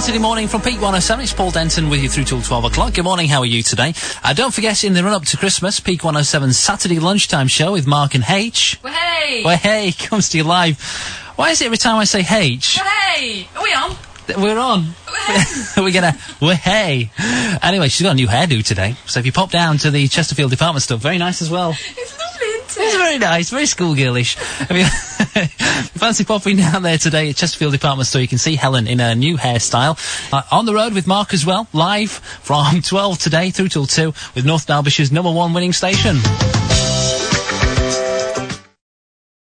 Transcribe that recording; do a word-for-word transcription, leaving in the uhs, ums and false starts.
Saturday morning from Peak one oh seven. It's Paul Denton with you through till twelve o'clock. Good morning, how are you today? Uh, don't forget, in the run-up to Christmas, Peak one oh seven's Saturday lunchtime show with Mark and H. Well, hey! Well, hey, comes to you live. Why is it every time I say H? Well, hey! Are we on? We're on. We're gonna, well, hey. Anyway, she's got a new hairdo today, so if you pop down to the Chesterfield department store, very nice as well. It's lovely, isn't it? It's very nice, very schoolgirlish. I mean, fancy popping down there today at Chesterfield department store. You can see Helen in her new hairstyle. Uh, on the road with Mark as well, live from twelve today through till two with North Derbyshire's number one winning station.